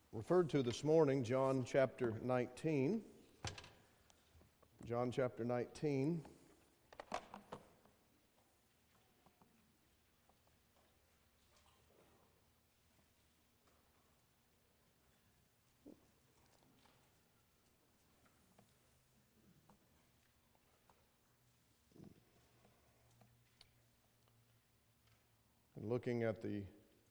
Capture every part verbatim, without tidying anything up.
Referred to this morning, John chapter nineteen. John chapter nineteen. And looking at the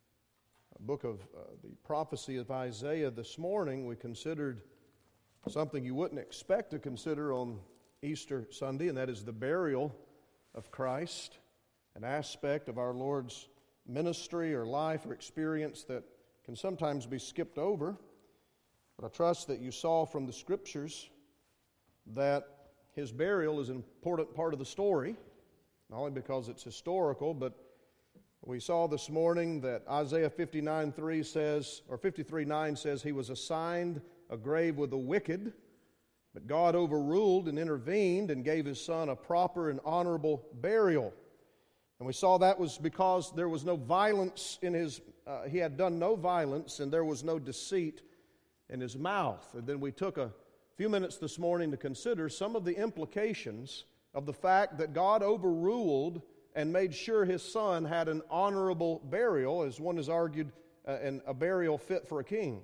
book of uh, the prophecy of Isaiah this morning, we considered something you wouldn't expect to consider on Easter Sunday, and that is the burial of Christ, an aspect of our Lord's ministry or life or experience that can sometimes be skipped over. But I trust that you saw from the Scriptures that His burial is an important part of the story, not only because it's historical, but we saw this morning that Isaiah fifty-nine three says, or fifty-three nine says, He was assigned a grave with the wicked, but God overruled and intervened and gave His Son a proper and honorable burial. And we saw that was because there was no violence in His, uh, He had done no violence and there was no deceit in His mouth. And then we took a few minutes this morning to consider some of the implications of the fact that God overruled and made sure His Son had an honorable burial, as one has argued, uh, and a burial fit for a king.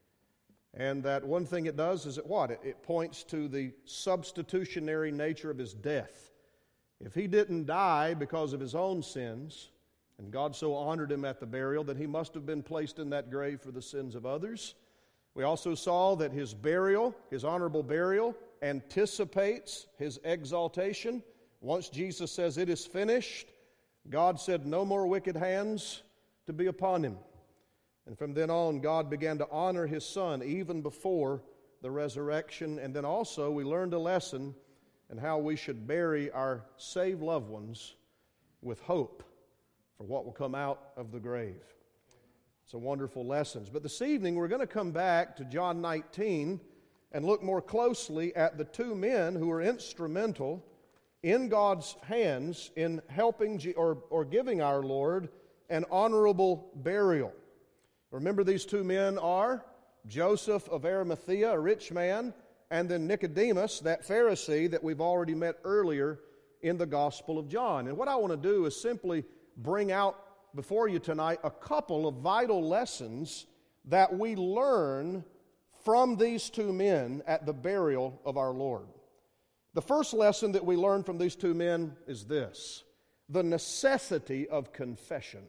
And that one thing it does is it what? It, it points to the substitutionary nature of His death. If He didn't die because of His own sins, and God so honored Him at the burial, that He must have been placed in that grave for the sins of others. We also saw that His burial, His honorable burial, anticipates His exaltation. Once Jesus says, "It is finished," God said, "No more wicked hands to be upon Him." And from then on, God began to honor His Son even before the resurrection. And then also, we learned a lesson in how we should bury our saved loved ones with hope for what will come out of the grave. It's a wonderful lesson. But this evening, we're going to come back to John nineteen and look more closely at the two men who were instrumental in God's hands in helping or, or giving our Lord an honorable burial. Remember, these two men are Joseph of Arimathea, a rich man, and then Nicodemus, that Pharisee that we've already met earlier in the Gospel of John. And what I want to do is simply bring out before you tonight a couple of vital lessons that we learn from these two men at the burial of our Lord. The first lesson that we learn from these two men is this: the necessity of confession.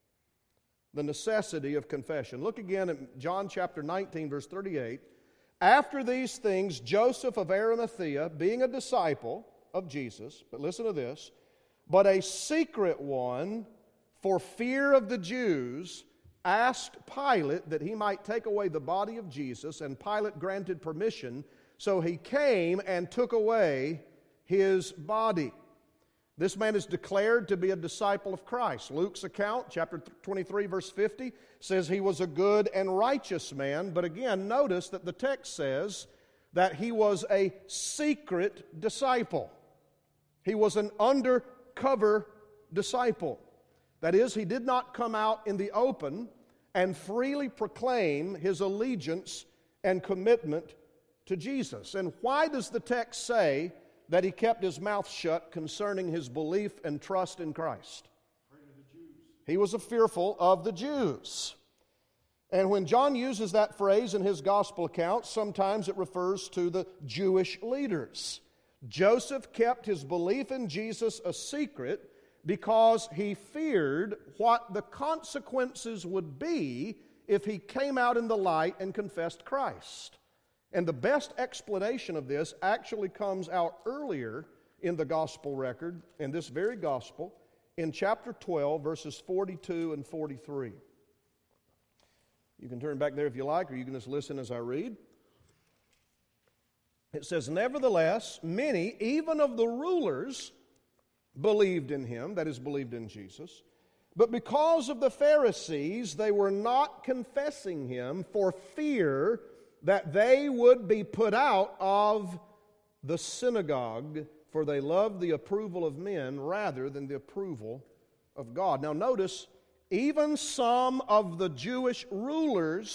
The necessity of confession. Look again at John chapter nineteen, verse thirty-eight. After these things, Joseph of Arimathea, being a disciple of Jesus, but listen to this, but a secret one, for fear of the Jews, asked Pilate that he might take away the body of Jesus, and Pilate granted permission. So he came and took away His body. This man is declared to be a disciple of Christ. Luke's account, chapter twenty-three, verse fifty, says he was a good and righteous man. But again, notice that the text says that he was a secret disciple. He was an undercover disciple. That is, he did not come out in the open and freely proclaim his allegiance and commitment to Jesus. And why does the text say that he kept his mouth shut concerning his belief and trust in Christ? He was a fearful of the Jews. And when John uses that phrase in his gospel account, sometimes it refers to the Jewish leaders. Joseph kept his belief in Jesus a secret because he feared what the consequences would be if he came out in the light and confessed Christ. And the best explanation of this actually comes out earlier in the gospel record, in this very gospel, in chapter twelve, verses forty-two and forty-three. You can turn back there if you like, or you can just listen as I read. It says, "Nevertheless, many, even of the rulers, believed in Him," that is, believed in Jesus, "but because of the Pharisees, they were not confessing Him for fear that they would be put out of the synagogue, for they loved the approval of men rather than the approval of God." Now notice, even some of the Jewish rulers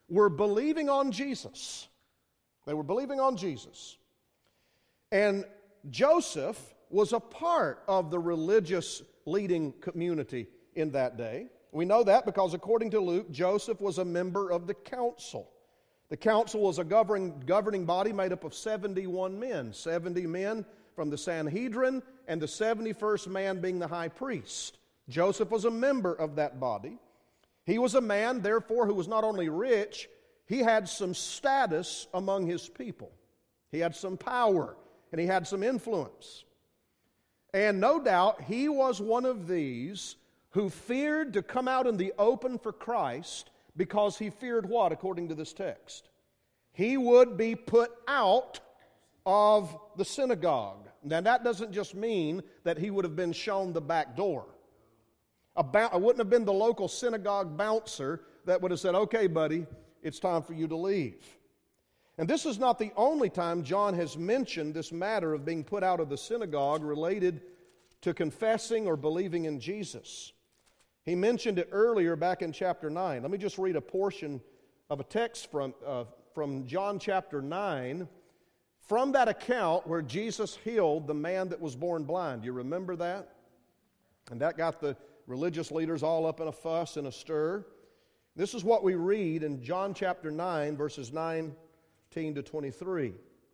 were believing on Jesus. They were believing on Jesus. And Joseph was a part of the religious leading community in that day. We know that because according to Luke, Joseph was a member of the council. The council was a governing, governing body made up of seventy-one men. seventy men from the Sanhedrin, and the seventy-first man being the high priest. Joseph was a member of that body. He was a man, therefore, who was not only rich, he had some status among his people. He had some power, and he had some influence. And no doubt, he was one of these who feared to come out in the open for Christ because he feared what, according to this text? He would be put out of the synagogue. Now, that doesn't just mean that he would have been shown the back door. About, it wouldn't have been the local synagogue bouncer that would have said, okay, buddy, it's time for you to leave. And this is not the only time John has mentioned this matter of being put out of the synagogue related to confessing or believing in Jesus. He mentioned it earlier back in chapter nine. Let me just read a portion of a text from, uh, from John chapter nine, from that account where Jesus healed the man that was born blind. You remember that? And that got the religious leaders all up in a fuss and a stir. This is what we read in John chapter nine, verses nineteen to twenty-three.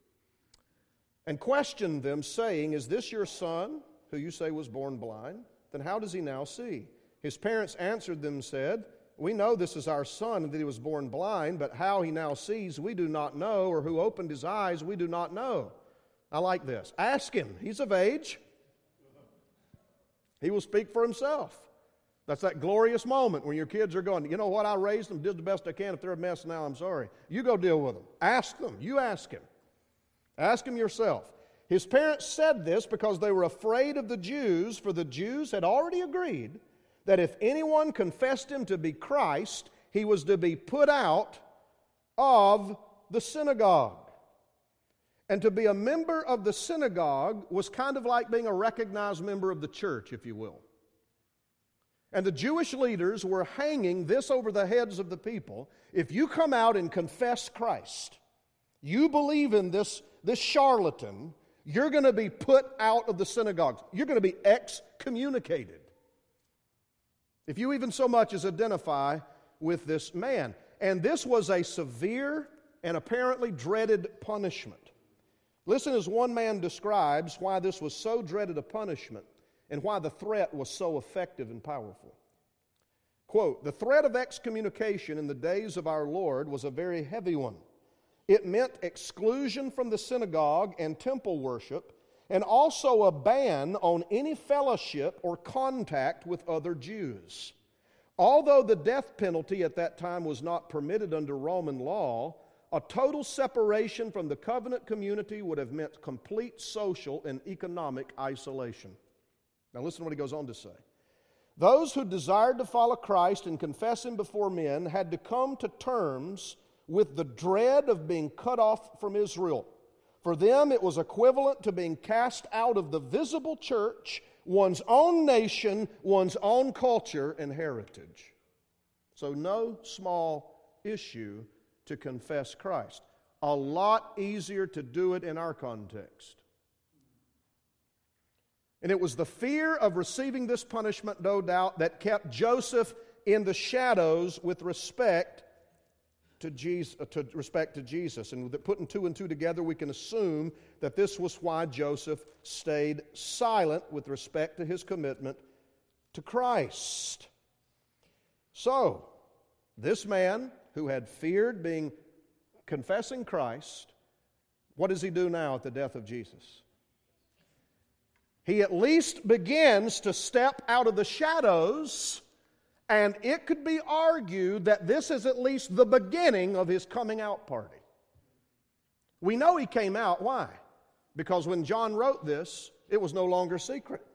And questioned them, saying, is this your son, who you say was born blind? Then how does he now see? His parents answered them and said, we know this is our son, and that he was born blind, but how he now sees we do not know, or who opened his eyes we do not know. I like this. Ask him. He's of age. He will speak for himself. That's that glorious moment when your kids are going, you know what, I raised them, did the best I can. If they're a mess now, I'm sorry. You go deal with them. Ask them. You ask him. Ask him yourself. His parents said this because they were afraid of the Jews, for the Jews had already agreed that if anyone confessed him to be Christ, he was to be put out of the synagogue. And to be a member of the synagogue was kind of like being a recognized member of the church, if you will. And the Jewish leaders were hanging this over the heads of the people. If you come out and confess Christ, you believe in this, this charlatan, you're going to be put out of the synagogues. You're going to be excommunicated. If you even so much as identify with this man. And this was a severe and apparently dreaded punishment. Listen as one man describes why this was so dreaded a punishment and why the threat was so effective and powerful. Quote, the threat of excommunication in the days of our Lord was a very heavy one. It meant exclusion from the synagogue and temple worship, and also a ban on any fellowship or contact with other Jews. Although the death penalty at that time was not permitted under Roman law, a total separation from the covenant community would have meant complete social and economic isolation. Now listen to what he goes on to say. Those who desired to follow Christ and confess him before men had to come to terms with the dread of being cut off from Israel. For them, it was equivalent to being cast out of the visible church, one's own nation, one's own culture and heritage. So no small issue to confess Christ. A lot easier to do it in our context. And it was the fear of receiving this punishment, no doubt, that kept Joseph in the shadows with respect to Jesus, to respect to Jesus. And with putting two and two together, we can assume that this was why Joseph stayed silent with respect to his commitment to Christ. So, this man who had feared being confessing Christ, what does he do now at the death of Jesus? He at least begins to step out of the shadows. And it could be argued that this is at least the beginning of his coming out party. We know he came out. Why? Because when John wrote this, it was no longer secret.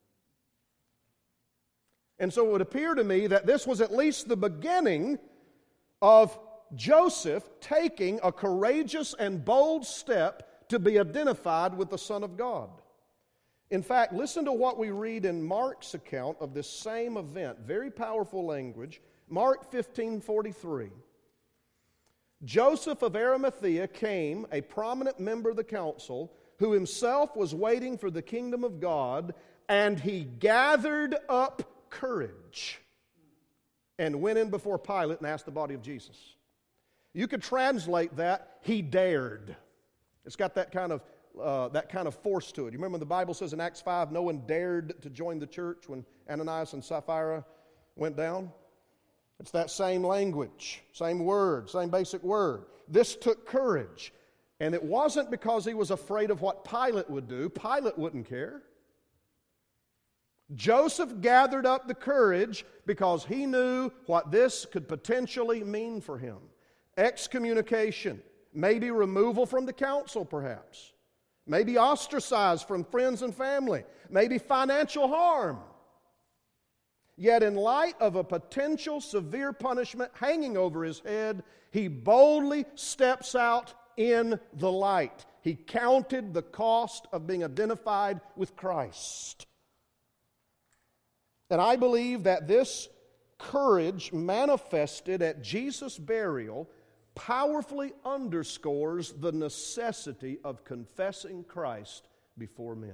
And so it would appear to me that this was at least the beginning of Joseph taking a courageous and bold step to be identified with the Son of God. In fact, listen to what we read in Mark's account of this same event. Very powerful language. Mark fifteen forty-three. Joseph of Arimathea came, a prominent member of the council, who himself was waiting for the kingdom of God, and he gathered up courage and went in before Pilate and asked the body of Jesus. You could translate that, he dared. It's got that kind of uh, that kind of force to it. You remember when the Bible says in Acts five, no one dared to join the church when Ananias and Sapphira went down? It's that same language, same word, same basic word. This took courage. And it wasn't because he was afraid of what Pilate would do. Pilate wouldn't care. Joseph gathered up the courage because he knew what this could potentially mean for him. Excommunication, maybe removal from the council perhaps, maybe ostracized from friends and family, maybe financial harm. Yet in light of a potential severe punishment hanging over his head, he boldly steps out in the light. He counted the cost of being identified with Christ. And I believe that this courage manifested at Jesus' burial powerfully underscores the necessity of confessing Christ before men.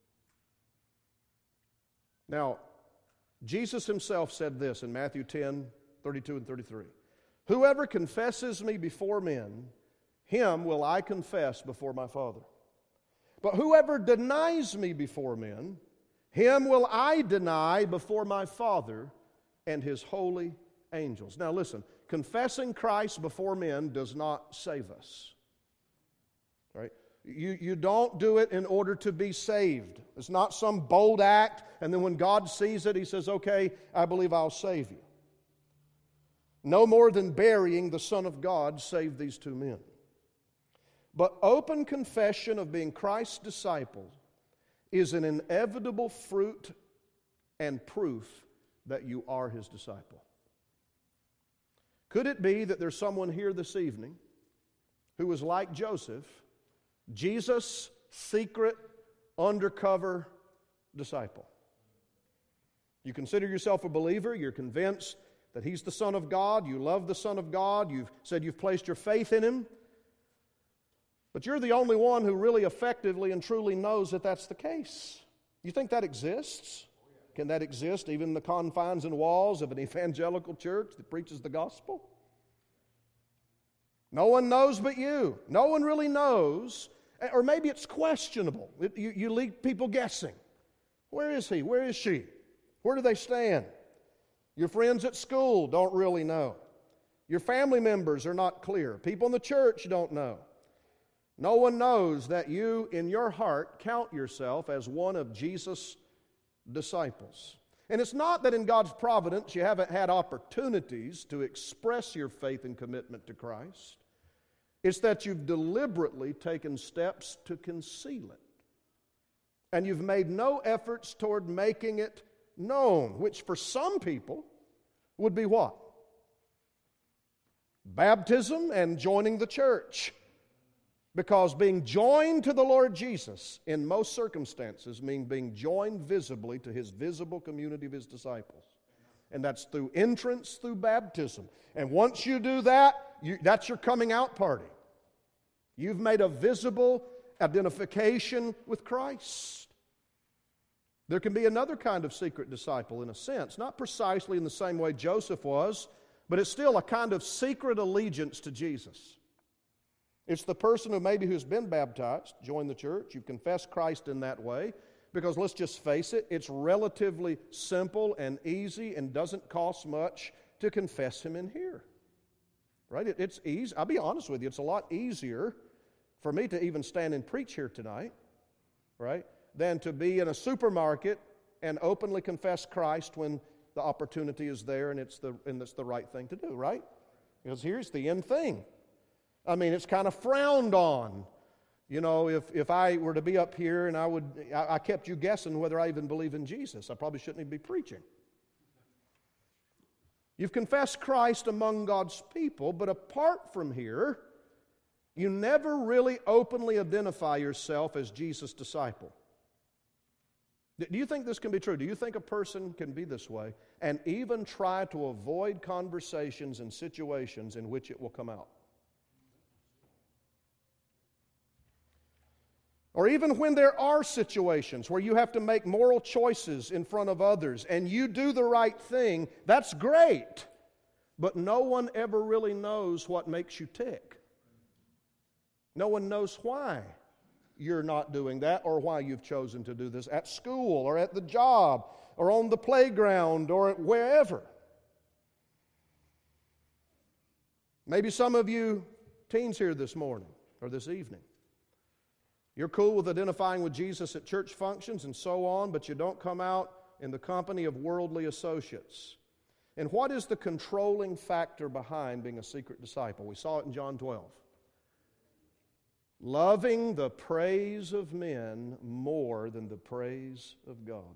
Now, Jesus himself said this in Matthew ten, thirty-two and thirty-three. Whoever confesses me before men, him will I confess before my Father. But whoever denies me before men, him will I deny before my Father and His holy angels. Now listen, confessing Christ before men does not save us. Right? You, you don't do it in order to be saved. It's not some bold act, and then when God sees it, He says, okay, I believe I'll save you. No more than burying the Son of God saved these two men. But open confession of being Christ's disciple is an inevitable fruit and proof that you are His disciple. Could it be that there's someone here this evening who was like Joseph, Jesus' secret, undercover disciple? You consider yourself a believer, you're convinced that He's the Son of God, you love the Son of God, you've said you've placed your faith in Him, but you're the only one who really effectively and truly knows that that's the case. You think that exists? Can that exist even in the confines and walls of an evangelical church that preaches the gospel? No one knows but you. No one really knows. Or maybe it's questionable. It, you, you leave people guessing. Where is he? Where is she? Where do they stand? Your friends at school don't really know. Your family members are not clear. People in the church don't know. No one knows that you, in your heart, count yourself as one of Jesus' disciples. And it's not that in God's providence you haven't had opportunities to express your faith and commitment to Christ. It's that you've deliberately taken steps to conceal it. And you've made no efforts toward making it known, which for some people would be what? Baptism and joining the church. Because being joined to the Lord Jesus in most circumstances means being joined visibly to His visible community of His disciples. And that's through entrance, through baptism. And once you do that, you, that's your coming out party. You've made a visible identification with Christ. There can be another kind of secret disciple in a sense, not precisely in the same way Joseph was, but it's still a kind of secret allegiance to Jesus. It's the person who maybe who's been baptized, joined the church, you've confessed Christ in that way, because let's just face it, it's relatively simple and easy and doesn't cost much to confess Him in here. Right? It, it's easy. I'll be honest with you, it's a lot easier for me to even stand and preach here tonight, right, than to be in a supermarket and openly confess Christ when the opportunity is there and it's the, and it's the right thing to do, right? Because here's the end thing. I mean, it's kind of frowned on. You know, if, if I were to be up here and I would, I, I kept you guessing whether I even believe in Jesus, I probably shouldn't even be preaching. You've confessed Christ among God's people, but apart from here, you never really openly identify yourself as Jesus' disciple. Do you think this can be true? Do you think a person can be this way and even try to avoid conversations and situations in which it will come out? or even when there are situations where you have to make moral choices in front of others and you do the right thing, that's great. But no one ever really knows what makes you tick. No one knows why you're not doing that or why you've chosen to do this at school or at the job or on the playground or wherever. Maybe some of you teens here this morning or this evening, you're cool with identifying with Jesus at church functions and so on, but you don't come out in the company of worldly associates. And what is the controlling factor behind being a secret disciple? We saw it in John twelve. Loving the praise of men more than the praise of God.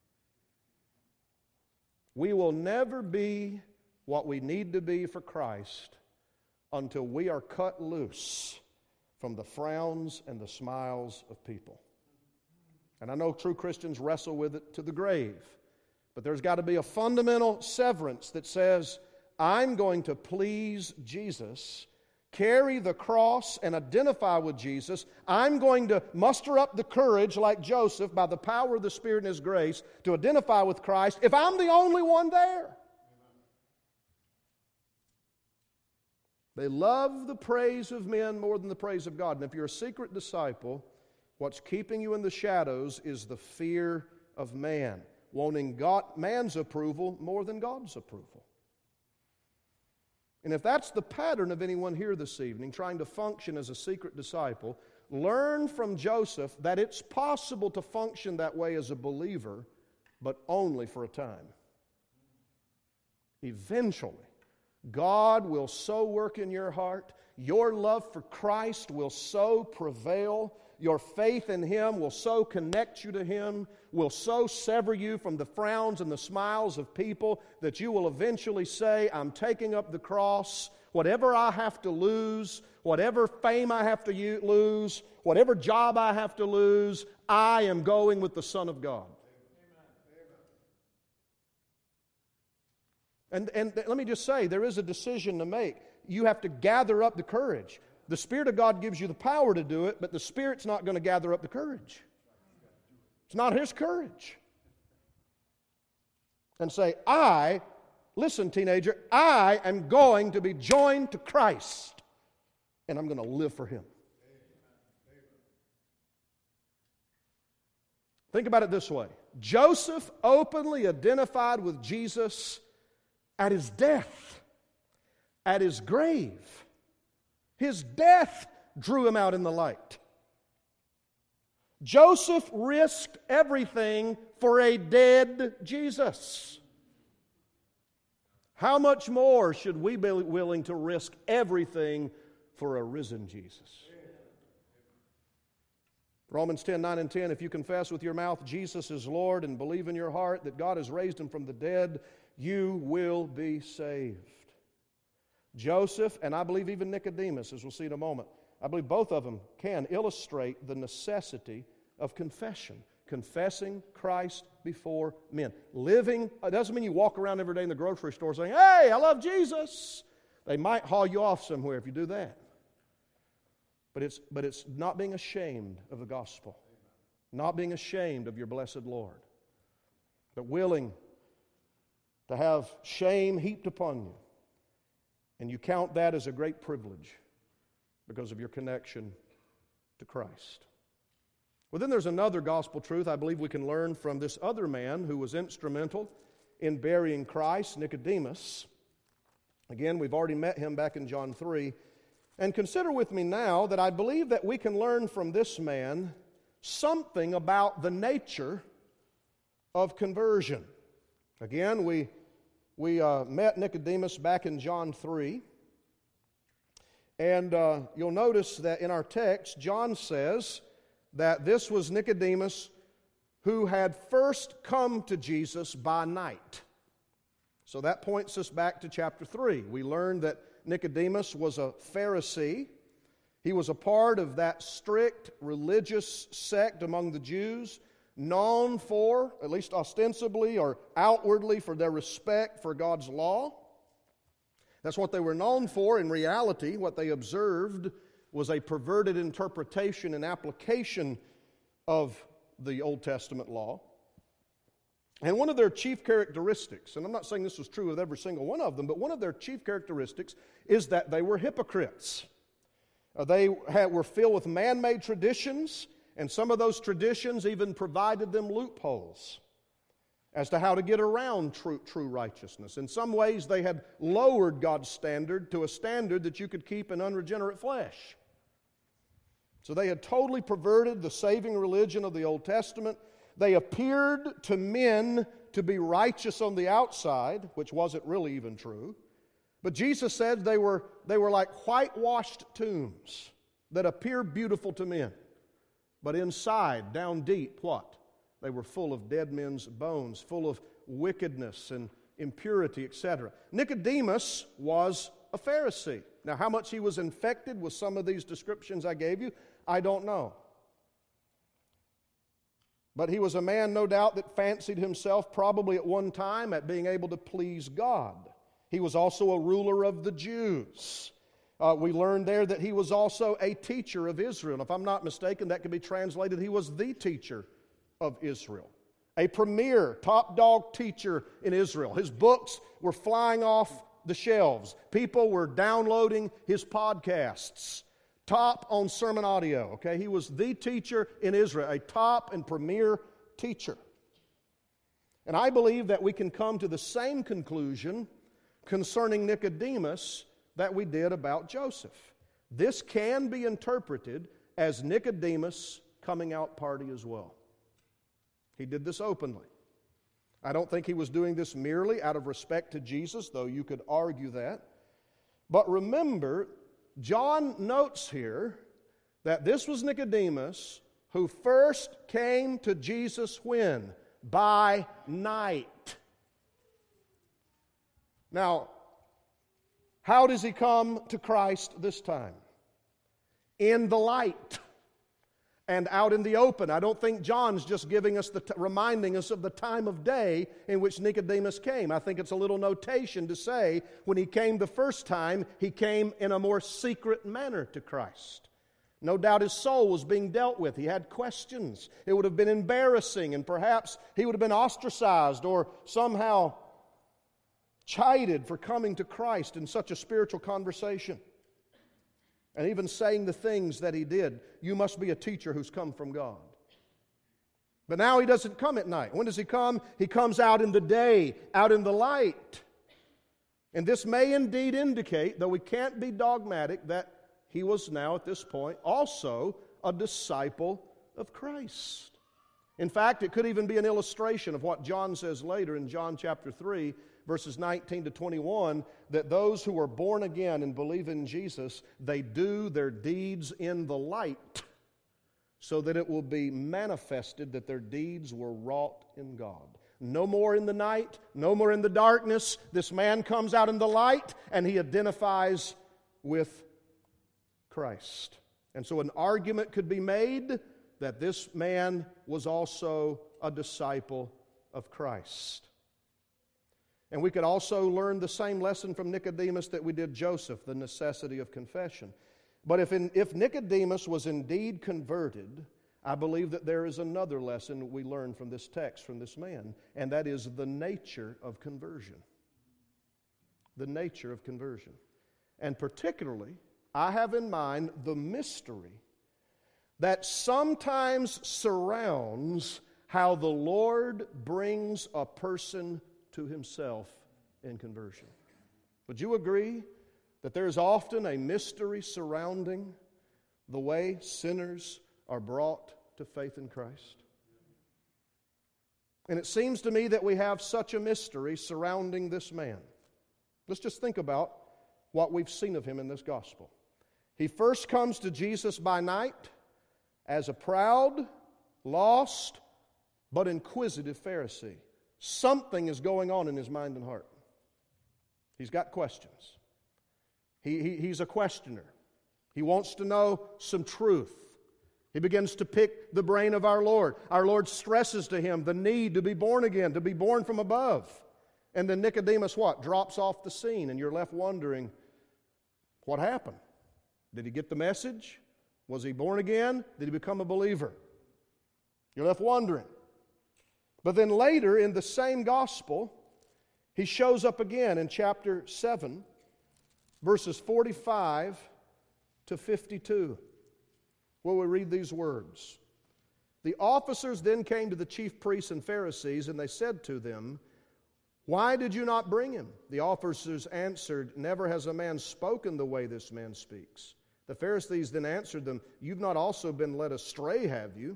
We will never be what we need to be for Christ until we are cut loose from the frowns and the smiles of people. And I know true Christians wrestle with it to the grave, but there's got to be a fundamental severance that says, I'm going to please Jesus, carry the cross and identify with Jesus. I'm going to muster up the courage like Joseph by the power of the Spirit and His grace to identify with Christ if I'm the only one there. They love the praise of men more than the praise of God. And if you're a secret disciple, what's keeping you in the shadows is the fear of man, wanting God, man's approval more than God's approval. And if that's the pattern of anyone here this evening, trying to function as a secret disciple, learn from Joseph that it's possible to function that way as a believer, but only for a time. Eventually, God will so work in your heart, your love for Christ will so prevail, your faith in Him will so connect you to Him, will so sever you from the frowns and the smiles of people that you will eventually say, I'm taking up the cross, whatever I have to lose, whatever fame I have to u- lose, whatever job I have to lose, I am going with the Son of God. And, and let me just say, there is a decision to make. You have to gather up the courage. The Spirit of God gives you the power to do it, but the Spirit's not going to gather up the courage. It's not His courage. And say, I, listen teenager, I am going to be joined to Christ, and I'm going to live for Him. Think about it this way. Joseph openly identified with Jesus at His death, at His grave. His death drew him out in the light. Joseph risked everything for a dead Jesus. How much more should we be willing to risk everything for a risen Jesus? Romans ten, nine and ten, if you confess with your mouth Jesus is Lord and believe in your heart that God has raised Him from the dead, you will be saved. Joseph, and I believe even Nicodemus, as we'll see in a moment, I believe both of them can illustrate the necessity of confession. Confessing Christ before men. Living, it doesn't mean you walk around every day in the grocery store saying, hey, I love Jesus. They might haul you off somewhere if you do that. But it's, but it's not being ashamed of the gospel. Not being ashamed of your blessed Lord. But willing to have shame heaped upon you. And you count that as a great privilege because of your connection to Christ. Well, then there's another gospel truth I believe we can learn from this other man who was instrumental in burying Christ, Nicodemus. Again, we've already met him back in John three. And consider with me now that I believe that we can learn from this man something about the nature of conversion. Again, we, we uh, met Nicodemus back in John three. And uh, you'll notice that in our text, John says that this was Nicodemus who had first come to Jesus by night. So that points us back to chapter three. We learned that Nicodemus was a Pharisee. He was a part of that strict religious sect among the Jews, known for, at least ostensibly or outwardly, for their respect for God's law. That's what they were known for. In reality, what they observed was a perverted interpretation and application of the Old Testament law. And one of their chief characteristics, and I'm not saying this was true of every single one of them, but one of their chief characteristics is that they were hypocrites. Uh, they had, were filled with man-made traditions, and some of those traditions even provided them loopholes as to how to get around true, true righteousness. In some ways, they had lowered God's standard to a standard that you could keep in unregenerate flesh. So they had totally perverted the saving religion of the Old Testament. They appeared to men to be righteous on the outside, which wasn't really even true. But Jesus said they were, they were like whitewashed tombs that appear beautiful to men. But inside, down deep, what? They were full of dead men's bones, full of wickedness and impurity, et cetera. Nicodemus was a Pharisee. Now, how much he was infected with some of these descriptions I gave you, I don't know. But he was a man, no doubt, that fancied himself probably at one time at being able to please God. He was also a ruler of the Jews. Uh, we learned there that he was also a teacher of Israel. And if I'm not mistaken, that could be translated, he was the teacher of Israel. A premier, top dog teacher in Israel. His books were flying off the shelves. People were downloading his podcasts. Top on sermon audio, okay? He was the teacher in Israel, a top and premier teacher. And I believe that we can come to the same conclusion concerning Nicodemus that we did about Joseph. This can be interpreted as Nicodemus' coming out party as well. He did this openly. I don't think he was doing this merely out of respect to Jesus, though you could argue that. But remember, John notes here that this was Nicodemus who first came to Jesus when? By night. Now, how does he come to Christ this time? In the light and out in the open. I don't think John's just giving us the t- reminding us of the time of day in which Nicodemus came. I think it's a little notation to say when he came the first time, he came in a more secret manner to Christ. No doubt his soul was being dealt with. He had questions. It would have been embarrassing, and perhaps he would have been ostracized or somehow chided for coming to Christ in such a spiritual conversation. And even saying the things that he did, you must be a teacher who's come from God. But now he doesn't come at night. When does he come? He comes out in the day, out in the light. And this may indeed indicate, though we can't be dogmatic, that he was now at this point also a disciple of Christ. In fact, it could even be an illustration of what John says later in John chapter three, verses nineteen to twenty-one, that those who are born again and believe in Jesus, they do their deeds in the light, so that it will be manifested that their deeds were wrought in God. No more in the night, no more in the darkness. This man comes out in the light, and he identifies with Christ. And so an argument could be made that this man was also a disciple of Christ. And we could also learn the same lesson from Nicodemus that we did Joseph, the necessity of confession. But if, in, if Nicodemus was indeed converted, I believe that there is another lesson we learn from this text, from this man, and that is the nature of conversion. The nature of conversion. And particularly, I have in mind the mystery that sometimes surrounds how the Lord brings a person to himself in conversion. Would you agree that there is often a mystery surrounding the way sinners are brought to faith in Christ? And it seems to me that we have such a mystery surrounding this man. Let's just think about what we've seen of him in this gospel. He first comes to Jesus by night as a proud, lost, but inquisitive Pharisee. Something is going on in his mind and heart. He's got questions. He, he, he's a questioner. He wants to know some truth. He begins to pick the brain of our Lord. Our Lord stresses to him the need to be born again, to be born from above. And then Nicodemus, what? Drops off the scene, and you're left wondering, what happened? Did he get the message? Was he born again? Did he become a believer? You're left wondering. But then later in the same gospel, he shows up again in chapter seven, verses forty-five to fifty-two, where we read these words. The officers then came to the chief priests and Pharisees, and they said to them, "Why did you not bring him?" The officers answered, "Never has a man spoken the way this man speaks." The Pharisees then answered them, "You've not also been led astray, have you?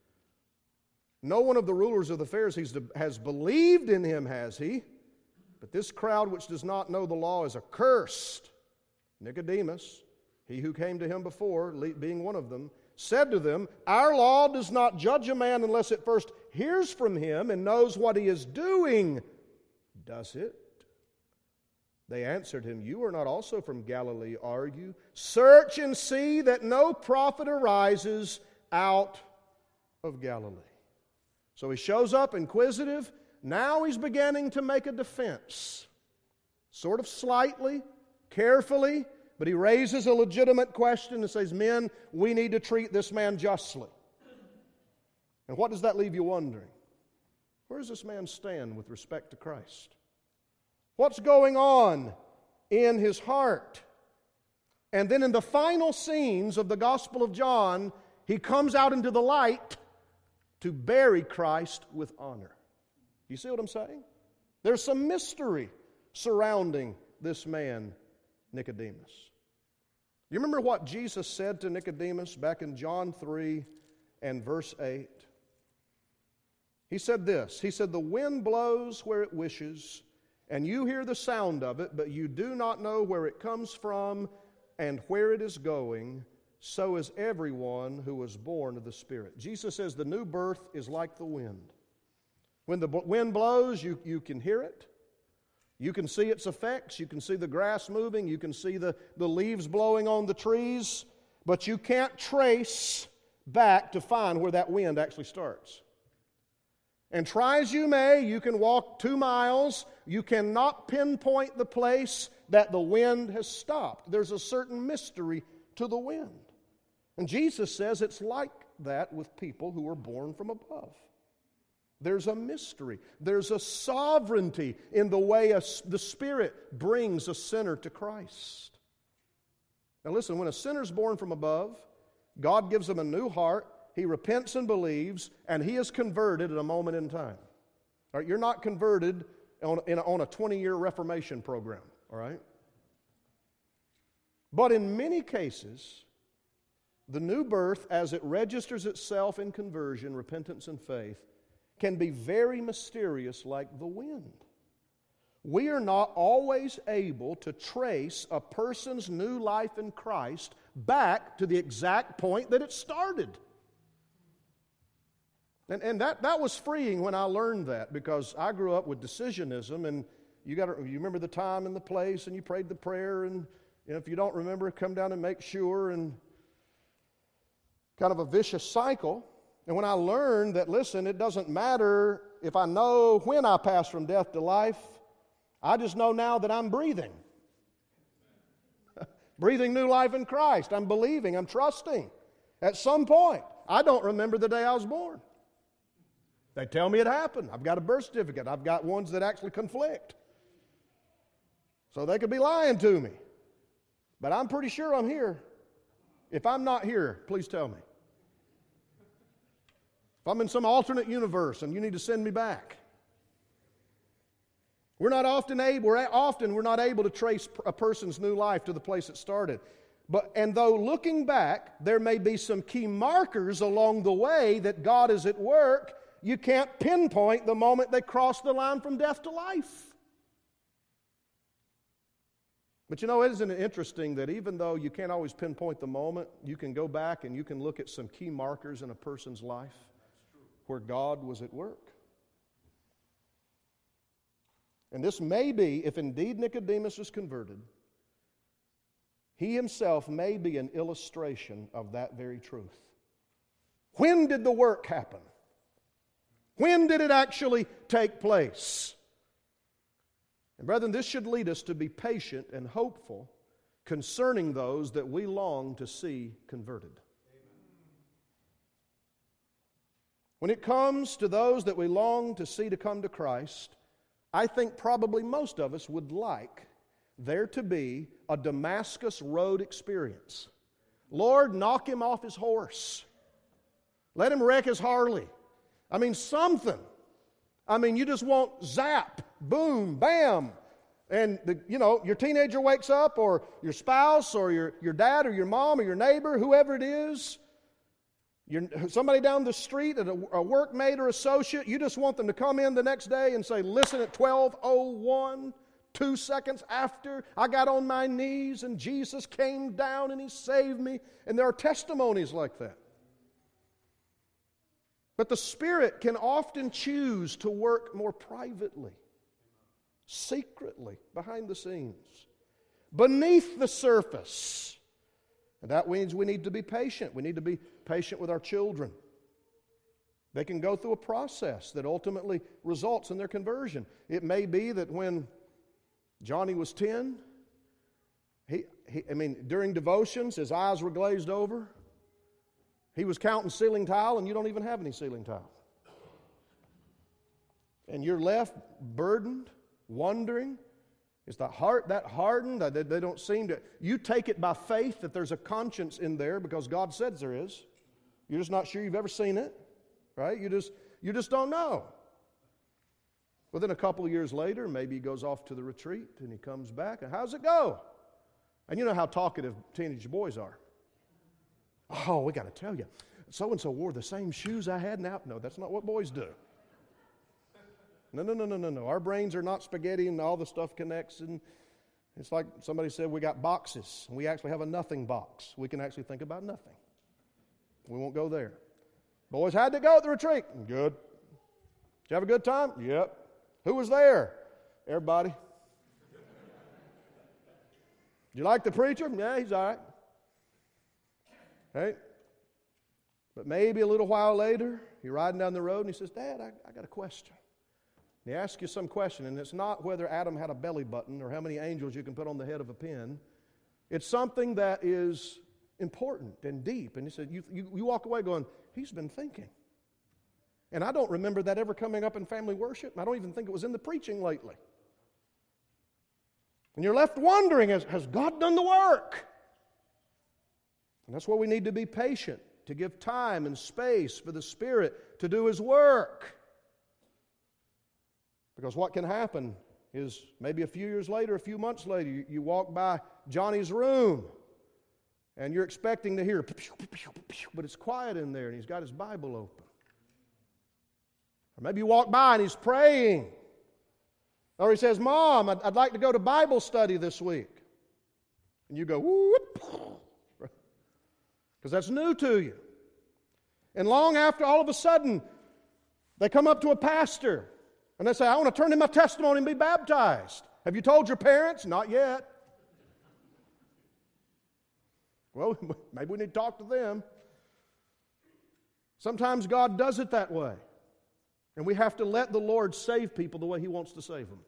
No one of the rulers of the Pharisees has believed in him, has he? But this crowd which does not know the law is accursed." Nicodemus, he who came to him before, being one of them, said to them, "Our law does not judge a man unless it first hears from him and knows what he is doing. Does it?" They answered him, "You are not also from Galilee, are you? Search and see that no prophet arises out of Galilee." So he shows up inquisitive. Now he's beginning to make a defense. Sort of slightly, carefully, but he raises a legitimate question and says, "Men, we need to treat this man justly." And what does that leave you wondering? Where does this man stand with respect to Christ? What's going on in his heart? And then in the final scenes of the Gospel of John, he comes out into the light to bury Christ with honor. You see what I'm saying? There's some mystery surrounding this man, Nicodemus. You remember what Jesus said to Nicodemus back in John three and verse eight? He said this, he said, "The wind blows where it wishes, and you hear the sound of it, but you do not know where it comes from and where it is going. So is everyone who was born of the Spirit." Jesus says the new birth is like the wind. When the wind blows, you, you can hear it. You can see its effects. You can see the grass moving. You can see the, the leaves blowing on the trees. But you can't trace back to find where that wind actually starts. And try as you may, you can walk two miles. You cannot pinpoint the place that the wind has stopped. There's a certain mystery to the wind. And Jesus says it's like that with people who are born from above. There's a mystery. There's a sovereignty in the way a, the Spirit brings a sinner to Christ. Now listen, when a sinner's born from above, God gives him a new heart, he repents and believes, and he is converted at a moment in time. All right, you're not converted on, in a, on a twenty-year Reformation program, all right? But in many cases, the new birth, as it registers itself in conversion, repentance, and faith, can be very mysterious like the wind. We are not always able to trace a person's new life in Christ back to the exact point that it started. And, and that, that was freeing when I learned that, because I grew up with decisionism, and you got to you remember the time and the place, and you prayed the prayer, and you know, if you don't remember, come down and make sure, and kind of a vicious cycle. And when I learned that, listen, it doesn't matter if I know when I pass from death to life, I just know now that I'm breathing. Breathing new life in Christ. I'm believing, I'm trusting. At some point, I don't remember the day I was born. They tell me it happened. I've got a birth certificate. I've got ones that actually conflict. So they could be lying to me. But I'm pretty sure I'm here. If I'm not here, please tell me. If I'm in some alternate universe and you need to send me back. We're not often able, we're often we're not able to trace a person's new life to the place it started. But and though looking back, there may be some key markers along the way that God is at work, you can't pinpoint the moment they cross the line from death to life. But you know, isn't it interesting that even though you can't always pinpoint the moment, you can go back and you can look at some key markers in a person's life where God was at work. And this may be, if indeed Nicodemus is converted, he himself may be an illustration of that very truth. When did the work happen? When did it actually take place? And brethren, this should lead us to be patient and hopeful concerning those that we long to see converted. When it comes to those that we long to see to come to Christ, I think probably most of us would like there to be a Damascus Road experience. Lord, knock him off his horse. Let him wreck his Harley. I mean, something. I mean, you just want zap, boom, bam. And, the, you know, your teenager wakes up, or your spouse, or your, your dad, or your mom, or your neighbor, whoever it is, you're, somebody down the street, a, a workmate or associate, you just want them to come in the next day and say, listen, at twelve oh one, two seconds after, I got on my knees and Jesus came down and He saved me. And there are testimonies like that. But the Spirit can often choose to work more privately, secretly, behind the scenes, beneath the surface. And that means we need to be patient. We need to be patient with our children. They can go through a process that ultimately results in their conversion. It may be that when Johnny was ten, he, he I mean, during devotions, his eyes were glazed over. He was counting ceiling tile, and you don't even have any ceiling tile. And you're left burdened, wondering, is the heart that hardened? They, they don't seem to. You take it by faith that there's a conscience in there because God says there is. You're just not sure you've ever seen it, right? You just you just don't know. Well, then a couple of years later, maybe he goes off to the retreat and he comes back, and how's it go? And you know how talkative teenage boys are. Oh, we got to tell you, so-and-so wore the same shoes I had now. No, that's not what boys do. No, no, no, no, no, no. Our brains are not spaghetti and all the stuff connects. And it's like somebody said, we got boxes. And we actually have a nothing box. We can actually think about nothing. We won't go there. Boys, how'd it go at the retreat? Good. Did you have a good time? Yep. Who was there? Everybody. Did you like the preacher? Yeah, he's all right. Right? But maybe a little while later, you're riding down the road and he says, Dad, I, I got a question. And he asks you some question, and it's not whether Adam had a belly button or how many angels you can put on the head of a pin. It's something that is important and deep. And he said, you, you, you walk away going, he's been thinking. And I don't remember that ever coming up in family worship. I don't even think it was in the preaching lately. And you're left wondering, has, has God done the work? And that's why we need to be patient, to give time and space for the Spirit to do His work. Because what can happen is maybe a few years later, a few months later, you, you walk by Johnny's room and you're expecting to hear, but it's quiet in there and he's got his Bible open. Or maybe you walk by and he's praying. Or he says, Mom, I'd, I'd like to go to Bible study this week. And you go, whoop, because that's new to you. And long after, all of a sudden, they come up to a pastor and they say, I want to turn in my testimony and be baptized. Have you told your parents? Not yet. Well, maybe we need to talk to them. Sometimes God does it that way. And we have to let the Lord save people the way He wants to save them.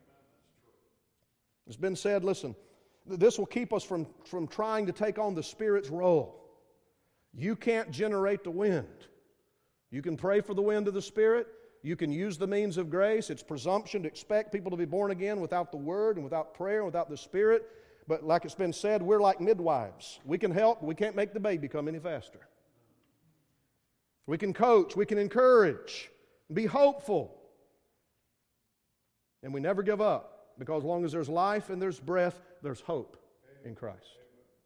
It's been said, listen, this will keep us from, from trying to take on the Spirit's role. You can't generate the wind. You can pray for the wind of the Spirit. You can use the means of grace. It's presumption to expect people to be born again without the Word and without prayer and without the Spirit. But like it's been said, we're like midwives. We can help, but we can't make the baby come any faster. We can coach, we can encourage, be hopeful. And we never give up, because as long as there's life and there's breath, there's hope in Christ.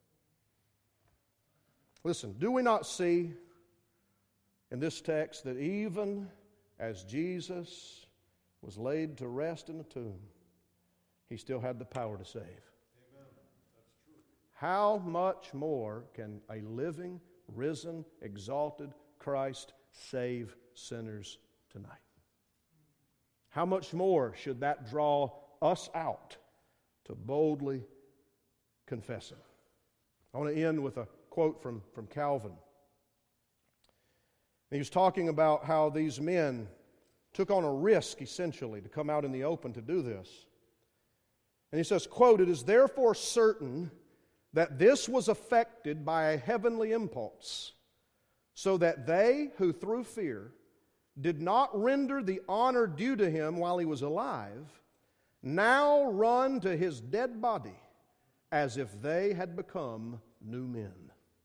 Listen, do we not see in this text that even as Jesus was laid to rest in the tomb, He still had the power to save? Amen. That's true. How much more can a living, risen, exalted Christ save sinners tonight? How much more should that draw us out to boldly confess Him? I want to end with a quote from, from Calvin. He was talking about how these men took on a risk, essentially, to come out in the open to do this. And he says, quote, "It is therefore certain that this was affected by a heavenly impulse, so that they who through fear did not render the honor due to him while he was alive, now run to his dead body as if they had become new men.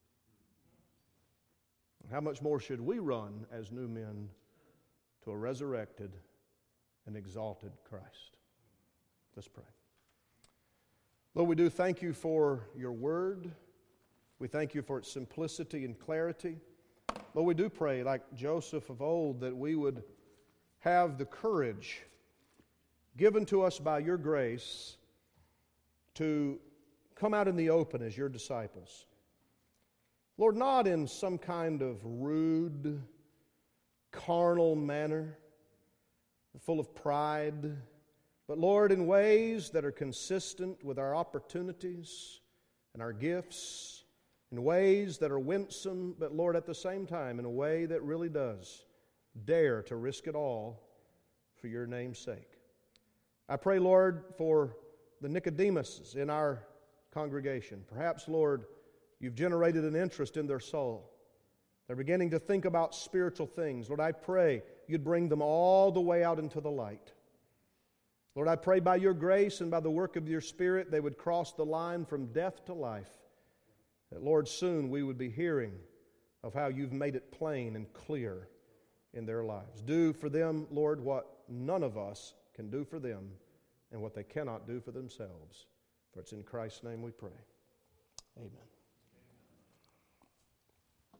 How much more should we run as new men to a resurrected and exalted Christ? Let's pray. Lord, we do thank you for your word. We thank you for its simplicity and clarity. Lord, we do pray, like Joseph of old, that we would have the courage given to us by your grace to come out in the open as your disciples. Lord, not in some kind of rude, carnal manner, full of pride, but Lord, in ways that are consistent with our opportunities and our gifts, in ways that are winsome, but Lord, at the same time, in a way that really does dare to risk it all for your name's sake. I pray, Lord, for the Nicodemuses in our congregation. Perhaps, Lord, you've generated an interest in their soul. They're beginning to think about spiritual things. Lord, I pray you'd bring them all the way out into the light. Lord, I pray by your grace and by the work of your Spirit, they would cross the line from death to life. That, Lord, soon we would be hearing of how you've made it plain and clear in their lives. Do for them, Lord, what none of us can do for them and what they cannot do for themselves. For it's in Christ's name we pray. Amen.